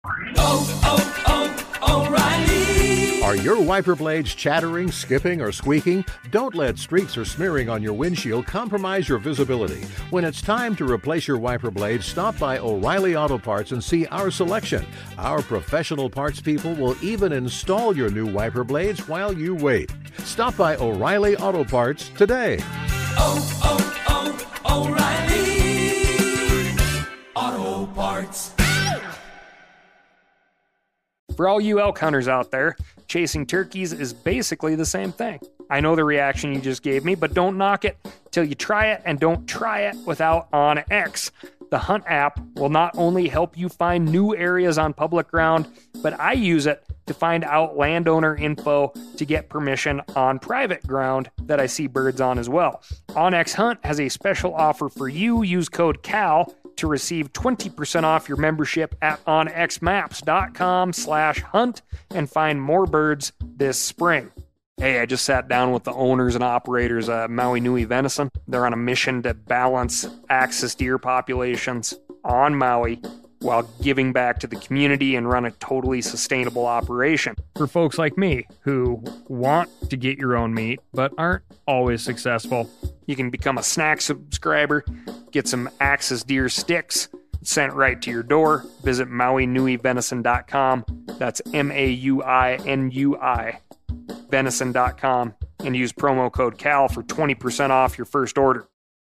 O'Reilly. Are your wiper blades chattering, skipping, or squeaking? Don't let streaks or smearing on your windshield compromise your visibility. When it's time to replace your wiper blades, stop by O'Reilly Auto Parts and see our selection. Our professional parts people will even install your new wiper blades while you wait. Stop by O'Reilly Auto Parts today. O'Reilly Auto Parts. For all you elk hunters out there, chasing turkeys is basically the same thing. I know the reaction you just gave me, but don't knock it till you try it, and don't try it without OnX. The Hunt app will not only help you find new areas on public ground, but I use it to find out landowner info to get permission on private ground that I see birds on as well. OnX Hunt has a special offer for you. Use code CAL to receive 20% off your membership at onxmaps.com/hunt and find more birds this spring. Hey, I just sat down with the owners and operators of Maui Nui Venison. They're on a mission to balance axis deer populations on Maui while giving back to the community and run a totally sustainable operation. For folks like me who want to get your own meat but aren't always successful, you can become a snack subscriber, get some axis deer sticks sent right to your door. Visit MauiNuiVenison.com. That's MAUINUI venison.com and use promo code CAL for 20% off your first order.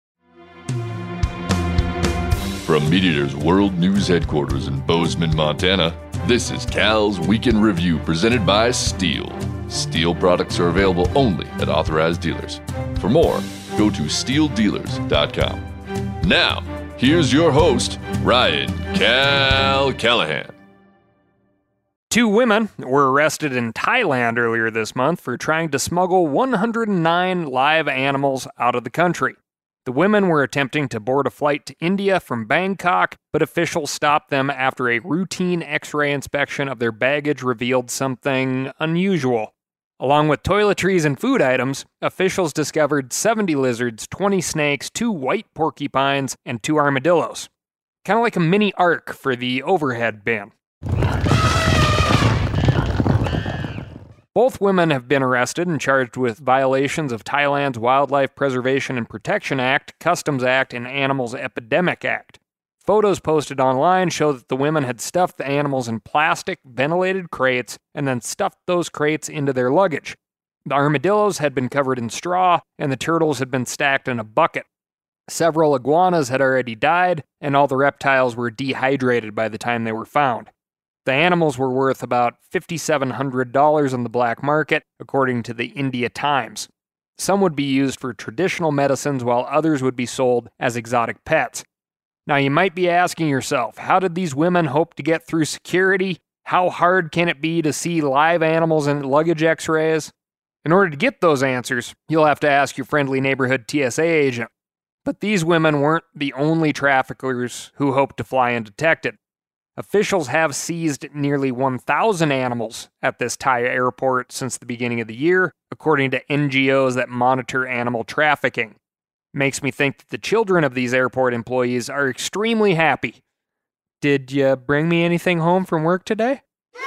From MeatEater's World News Headquarters in Bozeman, Montana, this is Cal's Weekend Review presented by Steel. Steel products are available only at authorized dealers. For more, go to steeldealers.com. Now, here's your host, Ryan Cal Callahan. 2 women were arrested in Thailand earlier this month for trying to smuggle 109 live animals out of the country. The women were attempting to board a flight to India from Bangkok, but officials stopped them after a routine X-ray inspection of their baggage revealed something unusual. Along with toiletries and food items, officials discovered 70 lizards, 20 snakes, 2 white porcupines, and 2 armadillos. Kind of like a mini ark for the overhead bin. Both women have been arrested and charged with violations of Thailand's Wildlife Preservation and Protection Act, Customs Act, and Animals Epidemic Act. Photos posted online show that the women had stuffed the animals in plastic, ventilated crates, and then stuffed those crates into their luggage. The armadillos had been covered in straw, and the turtles had been stacked in a bucket. Several iguanas had already died, and all the reptiles were dehydrated by the time they were found. The animals were worth about $5,700 on the black market, according to the India Times. Some would be used for traditional medicines, while others would be sold as exotic pets. Now, you might be asking yourself, how did these women hope to get through security? How hard can it be to see live animals in luggage x-rays? In order to get those answers, you'll have to ask your friendly neighborhood TSA agent. But these women weren't the only traffickers who hoped to fly undetected. Officials have seized nearly 1,000 animals at this Thai airport since the beginning of the year, according to NGOs that monitor animal trafficking. Makes me think that the children of these airport employees are extremely happy. Did you bring me anything home from work today?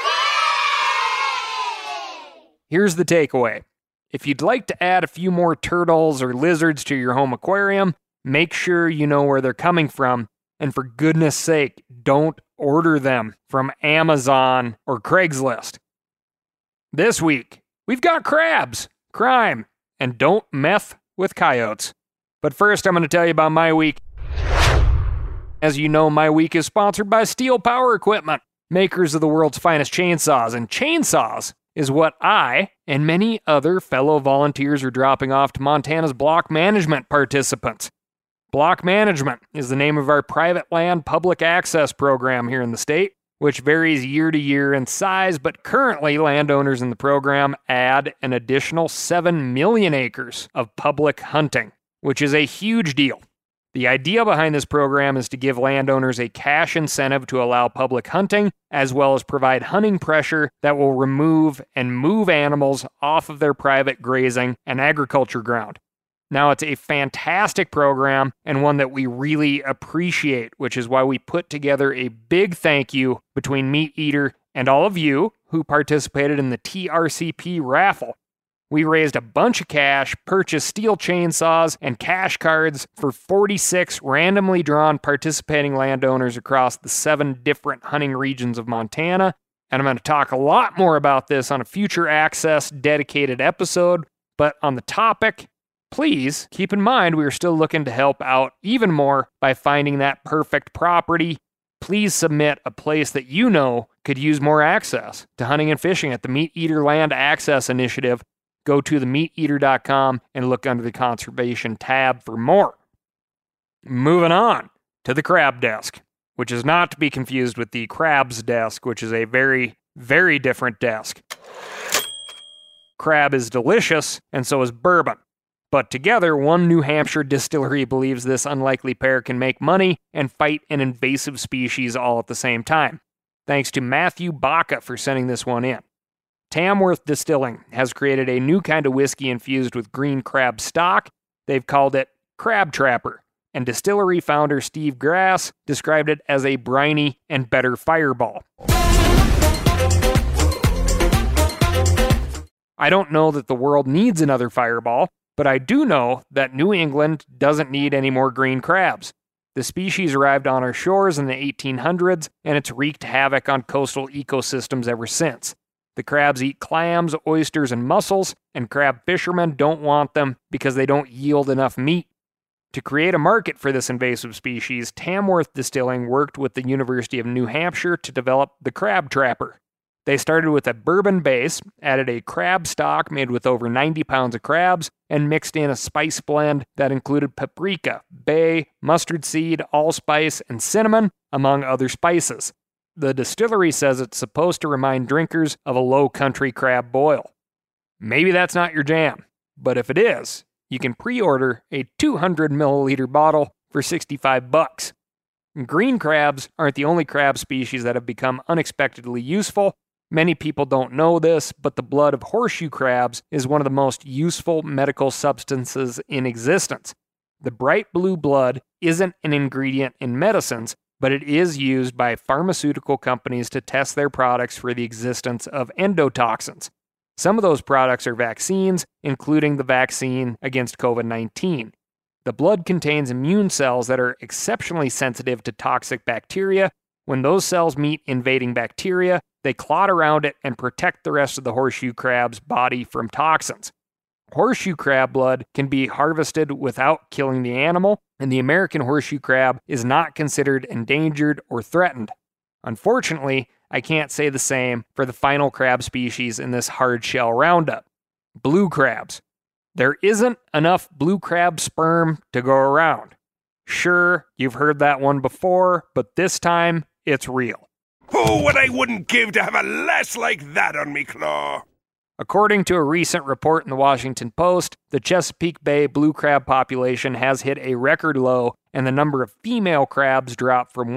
Here's the takeaway. If you'd like to add a few more turtles or lizards to your home aquarium, make sure you know where they're coming from, and for goodness sake, don't order them from Amazon or Craigslist. This week, we've got crabs, crime, and don't meth with coyotes. But first, I'm going to tell you about my week. As you know, my week is sponsored by Steel Power Equipment, makers of the world's finest chainsaws. And chainsaws is what I and many other fellow volunteers are dropping off to Montana's block management participants. Block Management is the name of our private land public access program here in the state, which varies year to year in size, but currently landowners in the program add an additional 7 million acres of public hunting, which is a huge deal. The idea behind this program is to give landowners a cash incentive to allow public hunting, as well as provide hunting pressure that will remove and move animals off of their private grazing and agriculture ground. Now, it's a fantastic program and one that we really appreciate, which is why we put together a big thank you between Meat Eater and all of you who participated in the TRCP raffle. We raised a bunch of cash, purchased steel chainsaws and cash cards for 46 randomly drawn participating landowners across the 7 different hunting regions of Montana. And I'm going to talk a lot more about this on a future Access dedicated episode. But on the topic, please keep in mind we are still looking to help out even more by finding that perfect property. Please submit a place that you know could use more access to hunting and fishing at the Meat Eater Land Access Initiative. Go to themeateater.com and look under the Conservation tab for more. Moving on to the Crab Desk, which is not to be confused with the Crab's Desk, which is a very, very different desk. Crab is delicious, and so is bourbon. But together, one New Hampshire distillery believes this unlikely pair can make money and fight an invasive species all at the same time. Thanks to Matthew Baca for sending this one in. Tamworth Distilling has created a new kind of whiskey infused with green crab stock. They've called it Crab Trapper, and distillery founder Steve Grass described it as a briny and better fireball. I don't know that the world needs another fireball, but I do know that New England doesn't need any more green crabs. The species arrived on our shores in the 1800s, and it's wreaked havoc on coastal ecosystems ever since. The crabs eat clams, oysters, and mussels, and crab fishermen don't want them because they don't yield enough meat. To create a market for this invasive species, Tamworth Distilling worked with the University of New Hampshire to develop the Crab Trapper. They started with a bourbon base, added a crab stock made with over 90 pounds of crabs, and mixed in a spice blend that included paprika, bay, mustard seed, allspice, and cinnamon, among other spices. The distillery says it's supposed to remind drinkers of a low country crab boil. Maybe that's not your jam, but if it is, you can pre-order a 200 milliliter bottle for $65. Green crabs aren't the only crab species that have become unexpectedly useful. Many people don't know this, but the blood of horseshoe crabs is one of the most useful medical substances in existence. The bright blue blood isn't an ingredient in medicines, but it is used by pharmaceutical companies to test their products for the existence of endotoxins. Some of those products are vaccines, including the vaccine against COVID-19. The blood contains immune cells that are exceptionally sensitive to toxic bacteria. When those cells meet invading bacteria, they clot around it and protect the rest of the horseshoe crab's body from toxins. Horseshoe crab blood can be harvested without killing the animal, and the American horseshoe crab is not considered endangered or threatened. Unfortunately, I can't say the same for the final crab species in this hard-shell roundup, blue crabs. There isn't enough blue crab sperm to go around. Sure, you've heard that one before, but this time, it's real. Oh, what I wouldn't give to have a lass like that on me claw! According to a recent report in the Washington Post, the Chesapeake Bay blue crab population has hit a record low, and the number of female crabs dropped from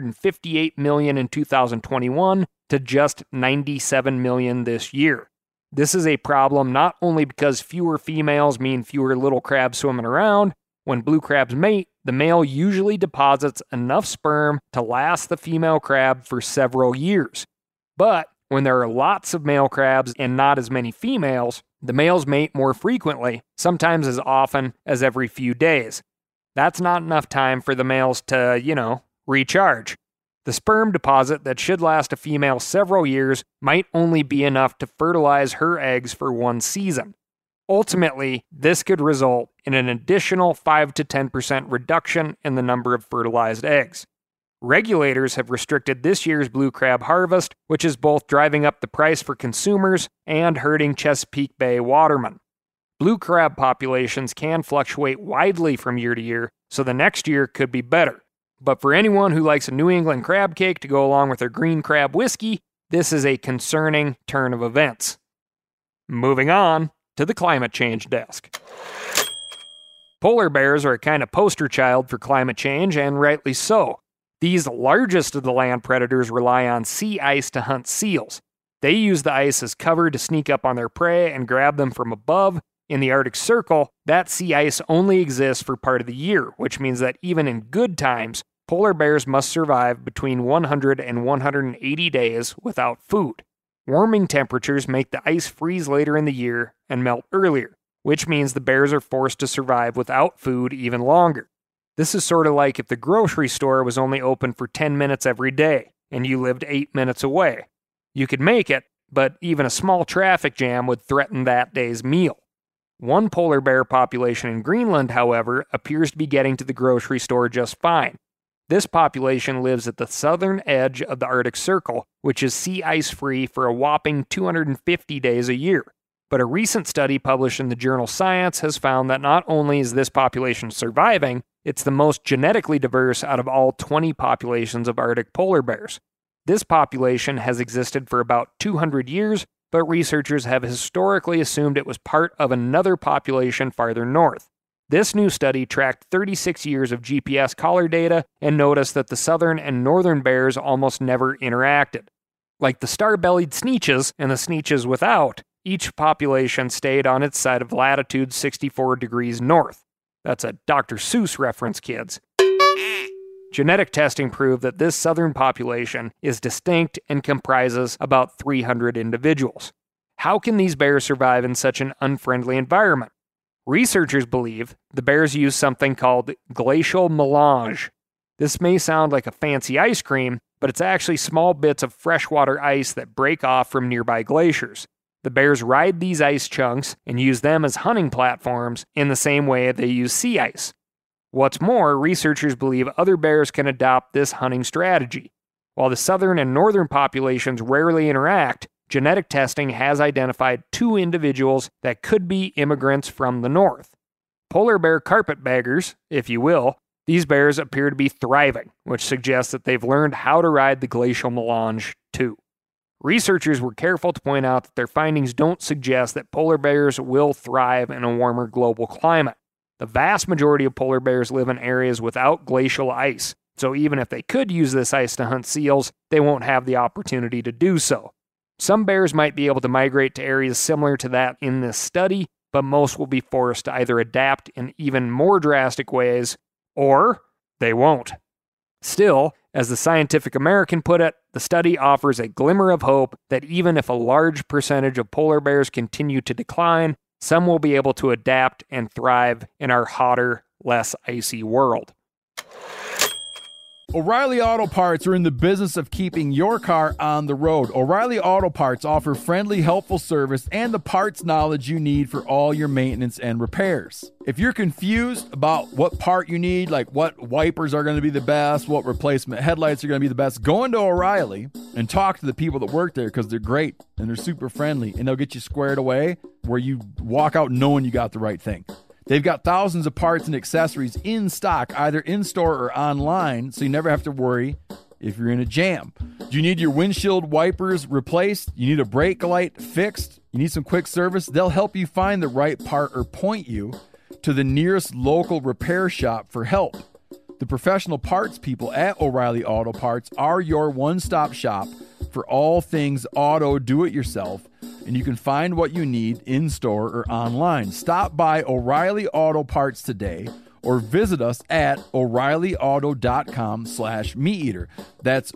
158 million in 2021 to just 97 million this year. This is a problem not only because fewer females mean fewer little crabs swimming around. When blue crabs mate, the male usually deposits enough sperm to last the female crab for several years. But when there are lots of male crabs and not as many females, the males mate more frequently, sometimes as often as every few days. That's not enough time for the males to, recharge. The sperm deposit that should last a female several years might only be enough to fertilize her eggs for one season. Ultimately, this could result in an additional 5 to 10% reduction in the number of fertilized eggs. Regulators have restricted this year's blue crab harvest, which is both driving up the price for consumers and hurting Chesapeake Bay watermen. Blue crab populations can fluctuate widely from year to year, so the next year could be better. But for anyone who likes a New England crab cake to go along with their green crab whiskey, this is a concerning turn of events. Moving on to the climate change desk. Polar bears are a kind of poster child for climate change, and rightly so. These largest of the land predators rely on sea ice to hunt seals. They use the ice as cover to sneak up on their prey and grab them from above, In the Arctic Circle, that sea ice only exists for part of the year, which means that even in good times, polar bears must survive between 100 and 180 days without food. Warming temperatures make the ice freeze later in the year and melt earlier, which means the bears are forced to survive without food even longer. This is sort of like if the grocery store was only open for 10 minutes every day, and you lived 8 minutes away. You could make it, but even a small traffic jam would threaten that day's meal. One polar bear population in Greenland, however, appears to be getting to the grocery store just fine. This population lives at the southern edge of the Arctic Circle, which is sea ice free for a whopping 250 days a year. But a recent study published in the journal Science has found that not only is this population surviving, it's the most genetically diverse out of all 20 populations of Arctic polar bears. This population has existed for about 200 years, but researchers have historically assumed it was part of another population farther north. This new study tracked 36 years of GPS collar data and noticed that the southern and northern bears almost never interacted. Like the star-bellied Sneetches and the Sneetches without, each population stayed on its side of latitude 64 degrees north. That's a Dr. Seuss reference, kids. Genetic testing proved that this southern population is distinct and comprises about 300 individuals. How can these bears survive in such an unfriendly environment? Researchers believe the bears use something called glacial melange. This may sound like a fancy ice cream, but it's actually small bits of freshwater ice that break off from nearby glaciers. The bears ride these ice chunks and use them as hunting platforms in the same way they use sea ice. What's more, researchers believe other bears can adopt this hunting strategy. While the southern and northern populations rarely interact, genetic testing has identified 2 individuals that could be immigrants from the north. Polar bear carpetbaggers, if you will, these bears appear to be thriving, which suggests that they've learned how to ride the glacial melange too. Researchers were careful to point out that their findings don't suggest that polar bears will thrive in a warmer global climate. The vast majority of polar bears live in areas without glacial ice, so even if they could use this ice to hunt seals, they won't have the opportunity to do so. Some bears might be able to migrate to areas similar to that in this study, but most will be forced to either adapt in even more drastic ways, or they won't. Still, as the Scientific American put it, the study offers a glimmer of hope that even if a large percentage of polar bears continue to decline, some will be able to adapt and thrive in our hotter, less icy world. O'Reilly Auto Parts are in the business of keeping your car on the road. O'Reilly Auto Parts offer friendly, helpful service and the parts knowledge you need for all your maintenance and repairs. If you're confused about what part you need, like what wipers are going to be the best, what replacement headlights are going to be the best, go into O'Reilly and talk to the people that work there because they're great and they're super friendly and they'll get you squared away where you walk out knowing you got the right thing. They've got thousands of parts and accessories in stock, either in-store or online, so you never have to worry if you're in a jam. Do you need your windshield wipers replaced? You need a brake light fixed? You need some quick service? They'll help you find the right part or point you to the nearest local repair shop for help. The professional parts people at O'Reilly Auto Parts are your one-stop shop for all things auto do-it-yourself, and you can find what you need in-store or online. Stop by O'Reilly Auto Parts today or visit us at O'ReillyAuto.com/MeatEater. That's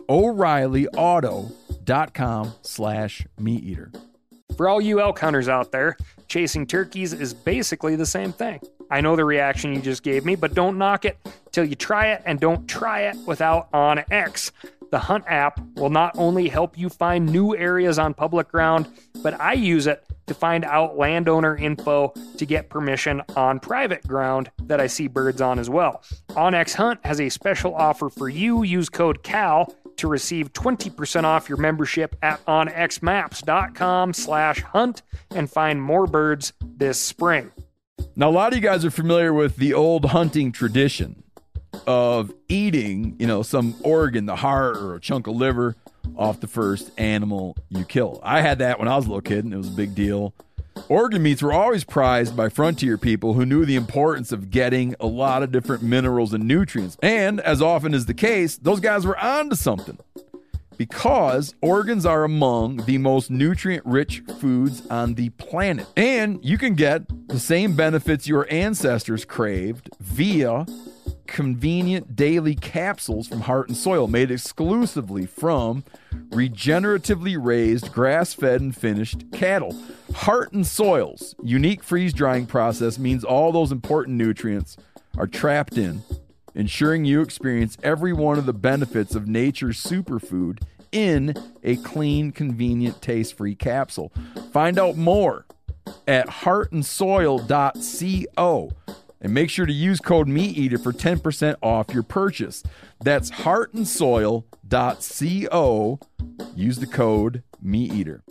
O'ReillyAuto.com/MeatEater. For all you elk hunters out there, chasing turkeys is basically the same thing. I know the reaction you just gave me, but don't knock it till you try it, and don't try it without OnX. The Hunt app will not only help you find new areas on public ground, but I use it to find out landowner info to get permission on private ground that I see birds on as well. OnX Hunt has a special offer for you. Use code CAL to receive 20% off your membership at onxmaps.com/hunt and find more birds this spring. Now, a lot of you guys are familiar with the old hunting tradition of eating, some organ, the heart or a chunk of liver off the first animal you kill. I had that when I was a little kid, and it was a big deal. Organ meats were always prized by frontier people who knew the importance of getting a lot of different minerals and nutrients. And, as often is the case, those guys were onto something. because organs are among the most nutrient-rich foods on the planet. And you can get the same benefits your ancestors craved via convenient daily capsules from Heart and Soil, made exclusively from regeneratively raised, grass-fed, and finished cattle. Heart and Soil's unique freeze-drying process means all those important nutrients are trapped in, ensuring you experience every one of the benefits of nature's superfood in a clean, convenient, taste-free capsule. Find out more at heartandsoil.co. And make sure to use code MeatEater for 10% off your purchase. That's heartandsoil.co. Use the code MeatEater.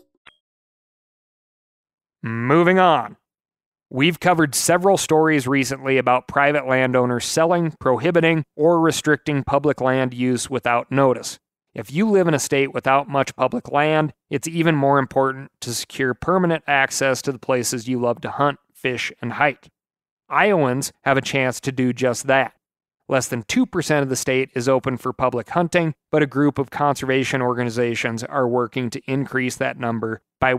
Moving on. We've covered several stories recently about private landowners selling, prohibiting, or restricting public land use without notice. If you live in a state without much public land, it's even more important to secure permanent access to the places you love to hunt, fish, and hike. Iowans have a chance to do just that. Less than 2% of the state is open for public hunting, but a group of conservation organizations are working to increase that number by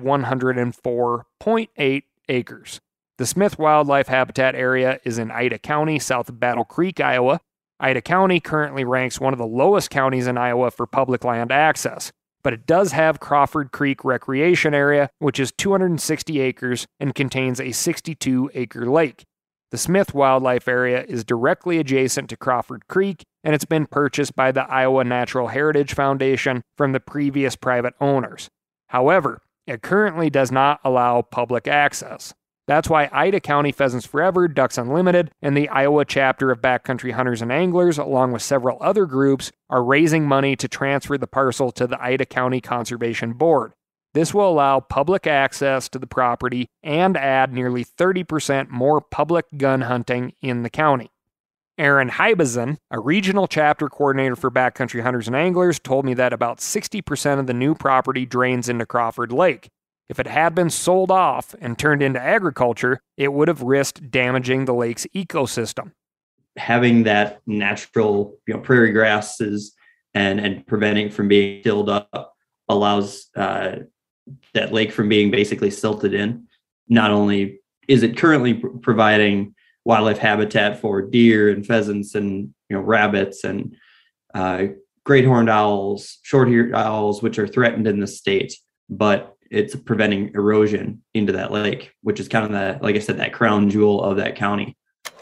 104.8 acres. The Smith Wildlife Habitat area is in Ida County, south of Battle Creek, Iowa. Ida County currently ranks one of the lowest counties in Iowa for public land access, but it does have Crawford Creek Recreation Area, which is 260 acres and contains a 62-acre lake. The Smith Wildlife Area is directly adjacent to Crawford Creek, and it's been purchased by the Iowa Natural Heritage Foundation from the previous private owners. However, it currently does not allow public access. That's why Ida County Pheasants Forever, Ducks Unlimited, and the Iowa chapter of Backcountry Hunters and Anglers, along with several other groups, are raising money to transfer the parcel to the Ida County Conservation Board. This will allow public access to the property and add nearly 30% more public gun hunting in the county. Aaron Hybazin, a regional chapter coordinator for Backcountry Hunters and Anglers, told me that about 60% of the new property drains into Crawford Lake. If it had been sold off and turned into agriculture, it would have risked damaging the lake's ecosystem. Having that natural, prairie grasses and preventing it from being filled up allows that lake from being basically silted in. Not only is it currently providing wildlife habitat for deer and pheasants and rabbits and great horned owls, short-eared owls, which are threatened in the state, but it's preventing erosion into that lake, which is kind of that crown jewel of that county.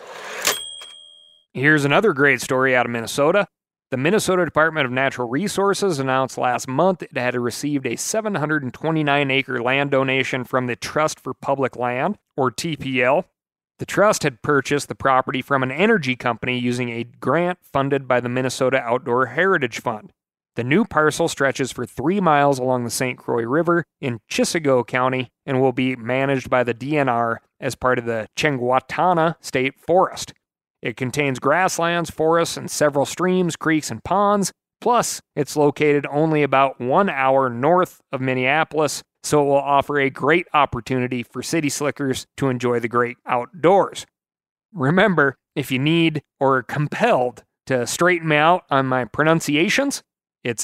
Here's another great story out of Minnesota. The Minnesota Department of Natural Resources announced last month it had received a 729-acre land donation from the Trust for Public Land, or TPL. The trust had purchased the property from an energy company using a grant funded by the Minnesota Outdoor Heritage Fund. The new parcel stretches for 3 miles along the St. Croix River in Chisago County and will be managed by the DNR as part of the Chengwatana State Forest. It contains grasslands, forests, and several streams, creeks, and ponds. Plus, it's located only about 1 hour north of Minneapolis, so it will offer a great opportunity for city slickers to enjoy the great outdoors. Remember, if you need or are compelled to straighten me out on my pronunciations, it's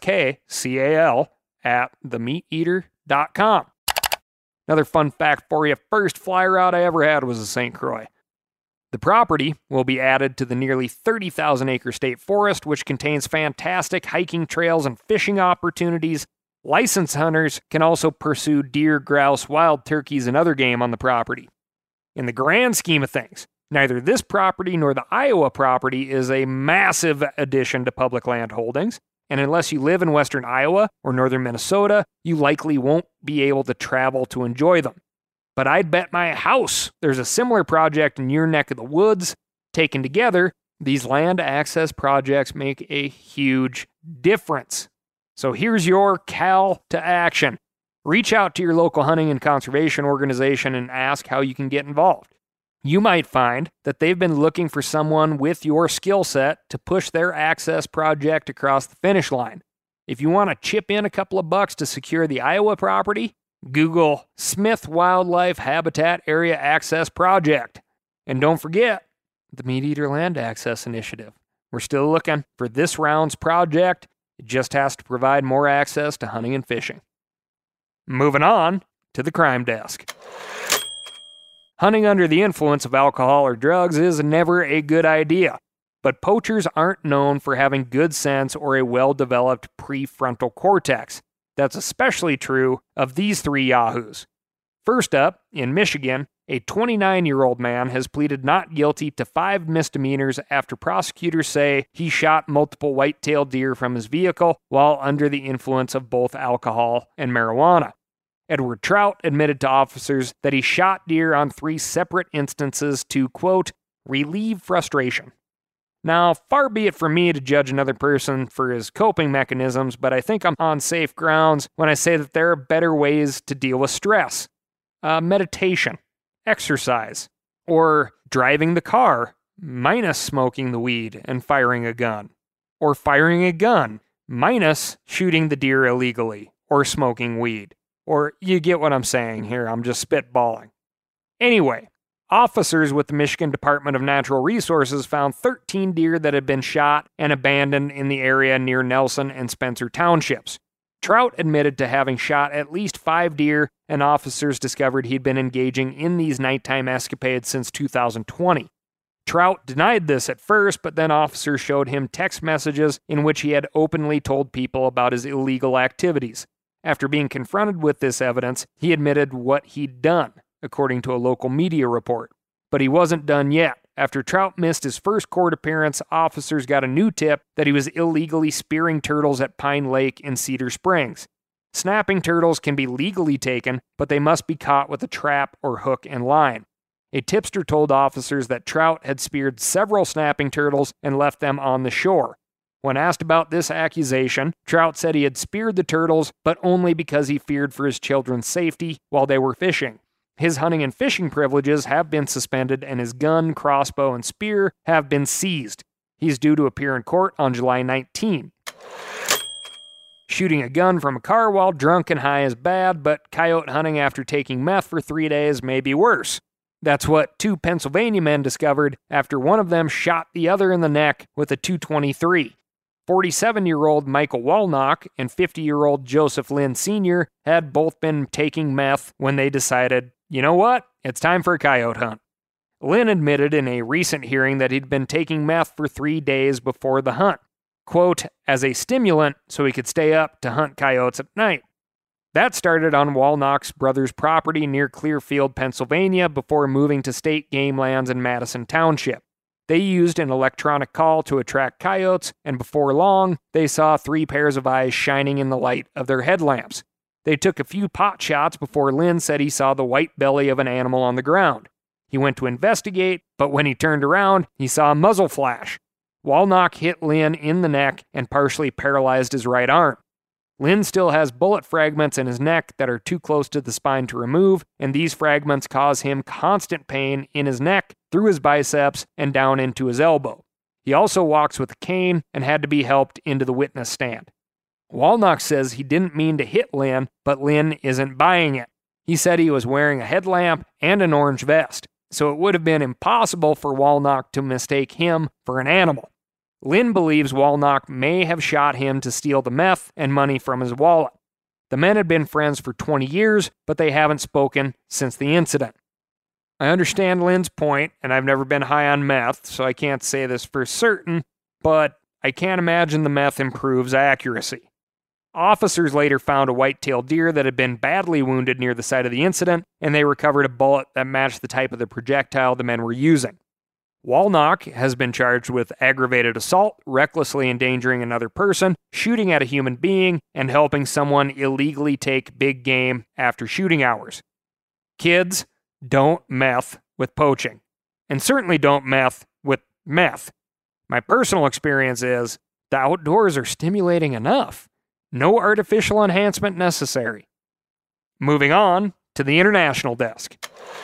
ASKCAL at themeateater.com. Another fun fact for you, first fly route I ever had was a St. Croix. The property will be added to the nearly 30,000-acre state forest, which contains fantastic hiking trails and fishing opportunities. Licensed hunters can also pursue deer, grouse, wild turkeys, and other game on the property. In the grand scheme of things, neither this property nor the Iowa property is a massive addition to public land holdings, and unless you live in western Iowa or northern Minnesota, you likely won't be able to travel to enjoy them. But I'd bet my house there's a similar project in your neck of the woods. Taken together, these land access projects make a huge difference. So here's your call to action. Reach out to your local hunting and conservation organization and ask how you can get involved. You might find that they've been looking for someone with your skill set to push their access project across the finish line. If you want to chip in a couple of bucks to secure the Iowa property, Google Smith Wildlife Habitat Area Access Project. And don't forget the MeatEater Land Access Initiative. We're still looking for this round's project It just has to provide more access to hunting and fishing. Moving on to the crime desk. Hunting under the influence of alcohol or drugs is never a good idea, but poachers aren't known for having good sense or a well-developed prefrontal cortex. That's especially true of these three yahoos. First up, in Michigan, a 29-year-old man has pleaded not guilty to 5 misdemeanors after prosecutors say he shot multiple white-tailed deer from his vehicle while under the influence of both alcohol and marijuana. Edward Trout admitted to officers that he shot deer on 3 separate instances to, quote, relieve frustration. Now, far be it from me to judge another person for his coping mechanisms, but I think I'm on safe grounds when I say that there are better ways to deal with stress. Meditation, exercise, or driving the car, minus smoking the weed and firing a gun. Or firing a gun, minus shooting the deer illegally, or smoking weed. Or you get what I'm saying here, I'm just spitballing. Anyway, officers with the Michigan Department of Natural Resources found 13 deer that had been shot and abandoned in the area near Nelson and Spencer townships. Trout admitted to having shot at least 5 deer, and officers discovered he'd been engaging in these nighttime escapades since 2020. Trout denied this at first, but then officers showed him text messages in which he had openly told people about his illegal activities. After being confronted with this evidence, he admitted what he'd done, according to a local media report. But he wasn't done yet. After Trout missed his first court appearance, officers got a new tip that he was illegally spearing turtles at Pine Lake in Cedar Springs. Snapping turtles can be legally taken, but they must be caught with a trap or hook and line. A tipster told officers that Trout had speared several snapping turtles and left them on the shore. When asked about this accusation, Trout said he had speared the turtles, but only because he feared for his children's safety while they were fishing. His hunting and fishing privileges have been suspended, and his gun, crossbow, and spear have been seized. He's due to appear in court on July 19. Shooting a gun from a car while drunk and high is bad, but coyote hunting after taking meth for 3 days may be worse. That's what 2 Pennsylvania men discovered after one of them shot the other in the neck with a .223. 47-year-old Michael Walnock and 50-year-old Joseph Lynn Sr. had both been taking meth when they decided, you know what, it's time for a coyote hunt. Lynn admitted in a recent hearing that he'd been taking meth for 3 days before the hunt, quote, as a stimulant so he could stay up to hunt coyotes at night. That started on Walnock's brother's property near Clearfield, Pennsylvania, before moving to state game lands in Madison Township. They used an electronic call to attract coyotes, and before long, they saw 3 pairs of eyes shining in the light of their headlamps. They took a few pot shots before Lynn said he saw the white belly of an animal on the ground. He went to investigate, but when he turned around, he saw a muzzle flash. Walnock hit Lynn in the neck and partially paralyzed his right arm. Lynn still has bullet fragments in his neck that are too close to the spine to remove, and these fragments cause him constant pain in his neck, through his biceps, and down into his elbow. He also walks with a cane and had to be helped into the witness stand. Walnock says he didn't mean to hit Lynn, but Lynn isn't buying it. He said he was wearing a headlamp and an orange vest, so it would have been impossible for Walnock to mistake him for an animal. Lynn believes Walnock may have shot him to steal the meth and money from his wallet. The men had been friends for 20 years, but they haven't spoken since the incident. I understand Lynn's point, and I've never been high on meth, so I can't say this for certain, but I can't imagine the meth improves accuracy. Officers later found a white-tailed deer that had been badly wounded near the site of the incident, and they recovered a bullet that matched the type of the projectile the men were using. Walnock has been charged with aggravated assault, recklessly endangering another person, shooting at a human being, and helping someone illegally take big game after shooting hours. Kids, don't meth with poaching. And certainly don't meth with meth. My personal experience is the outdoors are stimulating enough. No artificial enhancement necessary. Moving on to the international desk.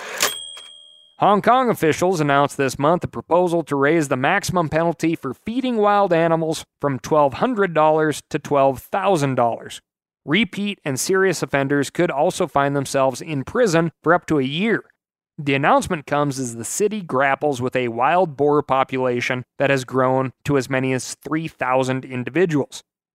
Hong Kong officials announced this month a proposal to raise the maximum penalty for feeding wild animals from $1,200 to $12,000. Repeat and serious offenders could also find themselves in prison for up to a year. The announcement comes as the city grapples with a wild boar population that has grown to as many as 3,000 individuals.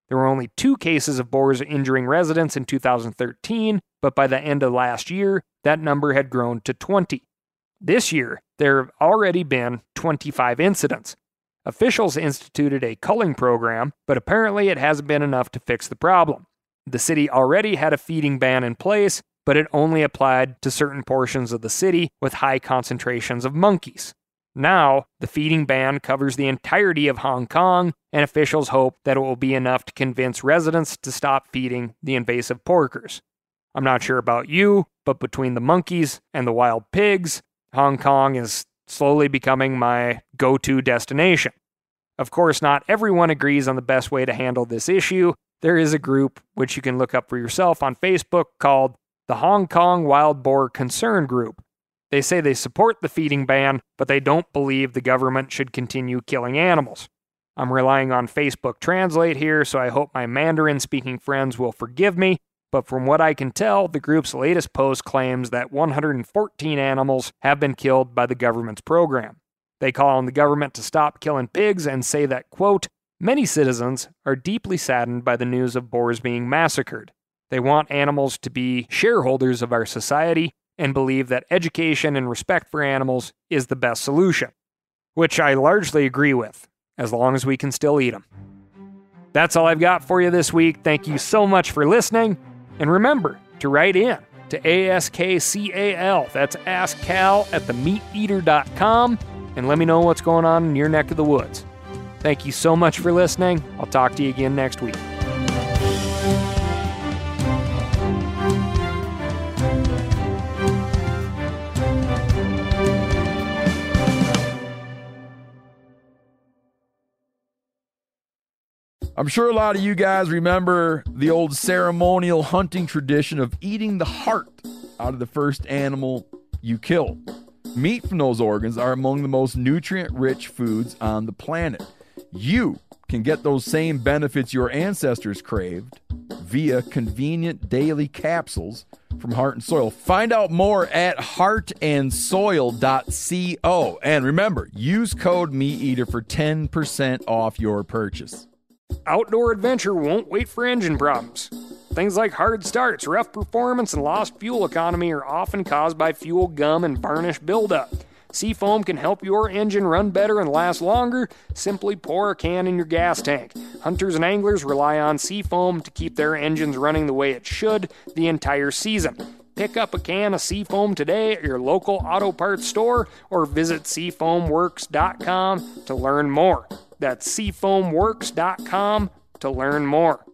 There were only 2 cases of boars injuring residents in 2013, but by the end of last year, that number had grown to 20. This year, there have already been 25 incidents. Officials instituted a culling program, but apparently it hasn't been enough to fix the problem. The city already had a feeding ban in place, but it only applied to certain portions of the city with high concentrations of monkeys. Now, the feeding ban covers the entirety of Hong Kong, and officials hope that it will be enough to convince residents to stop feeding the invasive porkers. I'm not sure about you, but between the monkeys and the wild pigs, Hong Kong is slowly becoming my go-to destination. Of course, not everyone agrees on the best way to handle this issue. There is a group, which you can look up for yourself on Facebook, called the Hong Kong Wild Boar Concern Group. They say they support the feeding ban, but they don't believe the government should continue killing animals. I'm relying on Facebook Translate here, so I hope my Mandarin-speaking friends will forgive me, but from what I can tell, the group's latest post claims that 114 animals have been killed by the government's program. They call on the government to stop killing pigs and say that, quote, many citizens are deeply saddened by the news of boars being massacred. They want animals to be shareholders of our society and believe that education and respect for animals is the best solution, which I largely agree with, as long as we can still eat them. That's all I've got for you this week. Thank you so much for listening, and remember to write in to ASKCAL, that's askcal@themeateater.com, and let me know what's going on in your neck of the woods. Thank you so much for listening. I'll talk to you again next week. I'm sure a lot of you guys remember the old ceremonial hunting tradition of eating the heart out of the first animal you kill. Meat from those organs are among the most nutrient-rich foods on the planet. You can get those same benefits your ancestors craved via convenient daily capsules from Heart and Soil. Find out more at heartandsoil.co. And remember, use code MeatEater for 10% off your purchase. Outdoor adventure won't wait for engine problems. Things like hard starts, rough performance, and lost fuel economy are often caused by fuel gum and varnish buildup. Seafoam can help your engine run better and last longer. Simply pour a can in your gas tank. Hunters and anglers rely on Seafoam to keep their engines running the way it should the entire season. Pick up a can of Seafoam today at your local auto parts store or visit seafoamworks.com to learn more. That's seafoamworks.com to learn more.